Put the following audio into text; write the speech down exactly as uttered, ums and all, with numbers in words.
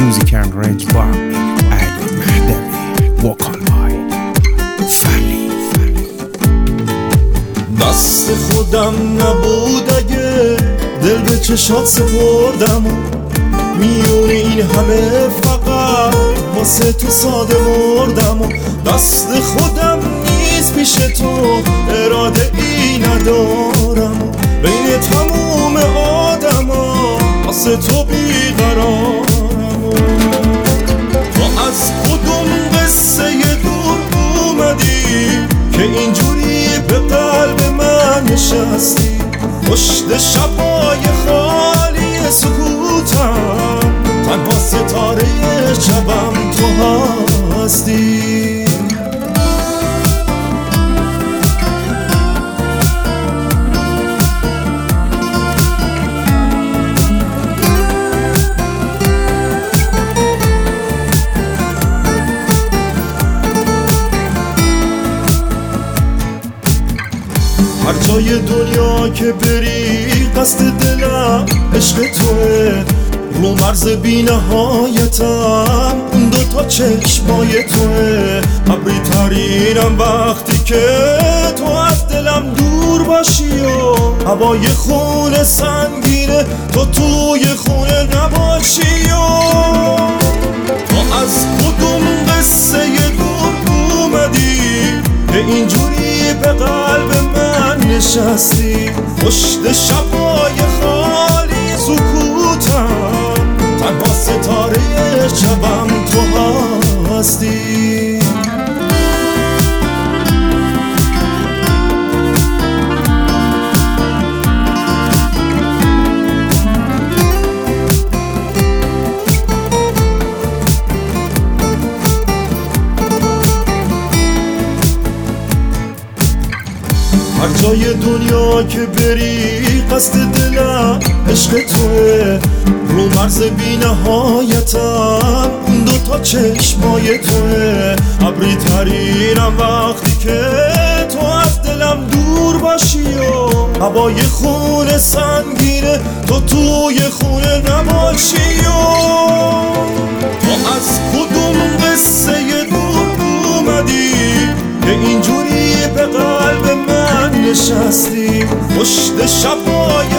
Music and arranged by Ali Mahdavi. Vocal by Fali. دست خودم نبود اگه دل به چشات سپردم، میونی این همه فقط واسه تو ساده مردم. دست خودم نیست پیش تو، اراده ای ندارم، بین تموم آدم ها واسه تو بیقرارم. تو از کدوم قصه دور اومدی که اینجوری به قلب من نشستی؟ پشت شبای خالی سکوتم تنها ستاره شبم تو هستی. هر جای دنیا که بری قصد دلم عشق توه، رو مرز بی نهایتم اون دوتا چشمای توه. ابری ترینم وقتی که تو از دلم دور باشی و هوای خونه سنگینه تو توی خونه نباشی. و تو از کدوم قصه دور اومدی که اینجوری به قلب من نشستی؟ پشت شبای خالی سکوتم تنها ستاره شبم تو هستی. هر جای دنیا که بری قصد دلم عشق توه، رو مرز بی نهایتم اون دوتا چشمای توه. ابری ترینم وقتی که تو از دلم دور باشی و هوای خونه سنگینه تو توی خونه نباشی. و تو از کدوم قصه دور اومدی که اینجوری به قلب من نشستی؟ پشت شبای